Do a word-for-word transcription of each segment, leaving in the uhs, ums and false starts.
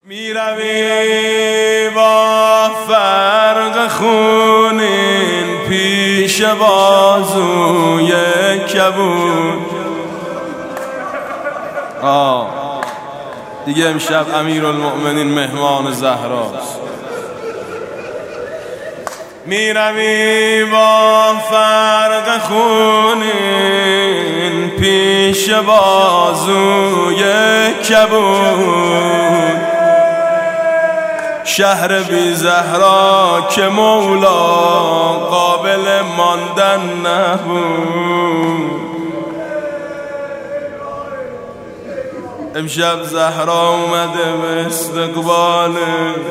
میروی با فرق خونین پیش بازوی کبود. آه دیگه امشب امیرالمؤمنین مهمان زهراست. میروی با فرق خونین پیش بازوی کبود. شهر بی زهرا که مولا قابل ماندن نبود. امشب زهرا اومده به استقبالش.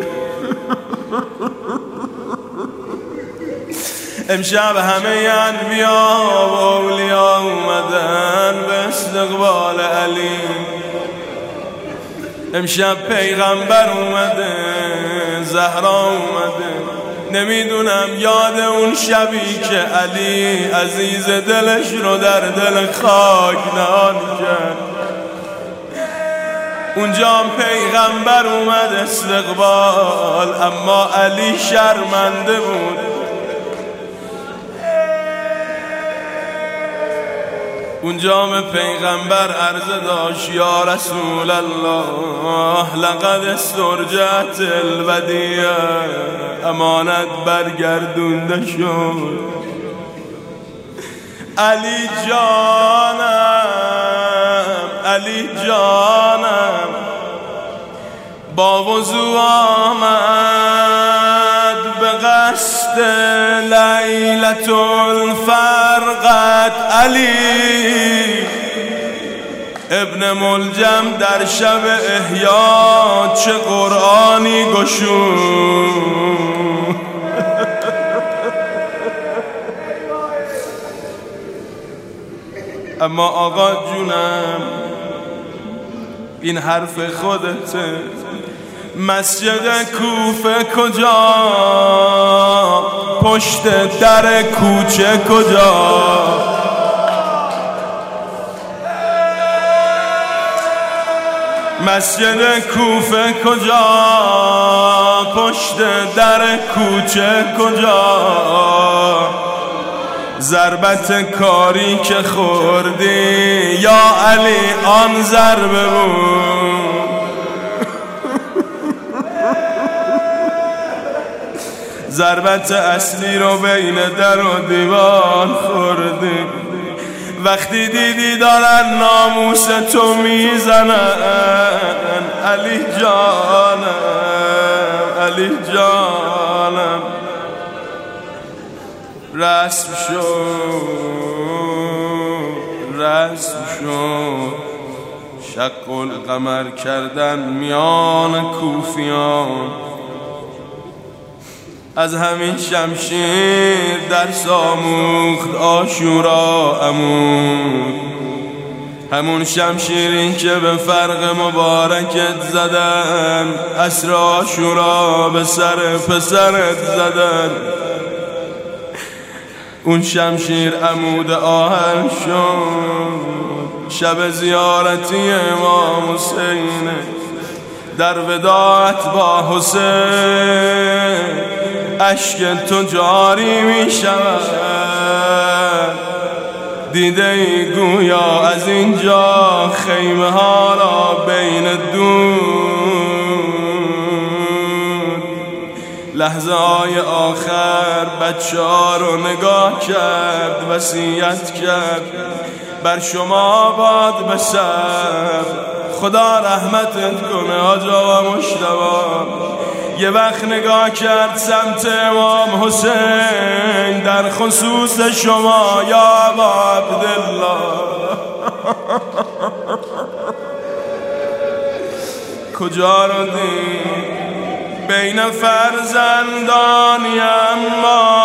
امشب همه انبیا و اولیا اومدن به استقبال علی. امشب پیغمبر اومده، زهرا اومده. نمیدونم یاد اون شبی که علی عزیز دلش رو در دل خاک نهان کرد. اونجا پیغمبر اومد استقبال، اما علی شرمنده بود. اونجا به پیغمبر عرض داشت یا رسول الله لقد استرجعت الودیعه، امانت برگردونده شد. علی جانم علی جانم با وضو آمد به قصد لیلة الفرقت. علی ابن ملجم در شب احیا چه قرآنی گشود. اما آقا جونم این حرف خودته. مسجد کوفه کجا، پشت در کوچه کجا؟ مسجد کوفه کجا، پشت در کوچه کجا؟ ضربت کاری که خوردی یا علی آن ضربه بود. ضربت اصلی رو بین در و دیوار خوردی. وقتی دیدی دارن ناموس تو میزنن، علی جانم علی جانم رسم شد رسم شد شق القمر کردن میان کوفیان. از همین شمشیر درس آموخت عاشورا عمود. همون شمشیری که به فرق مبارکت زدن، عصر عاشورا به سر پسرت زدن. اون شمشیر عمود آهن شد. شب زیارتی امام حسین در وداعت با حسین اشک تو جاری می شود. دیده ای گویا از اینجا خیمه ها را بین دود. لحظه های آخر بچه ها رو نگاه کرد، وصیت کرد بر شما باد به صبر، خدا رحمتت کنه آجا و مشتبه. یه وقت نگاه کرد سمت امام حسین، در خصوص شما یا ابا عبدالله کجا رو دید بین فرزندانی، اما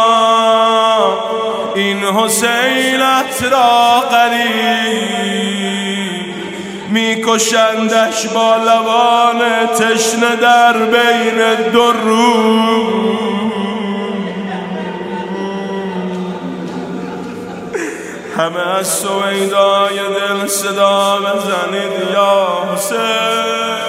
این حسینت را قریب میکشندش با لبان تشنه در بین دو رو. همه از سویدای دل صدا بزنید یا حسین.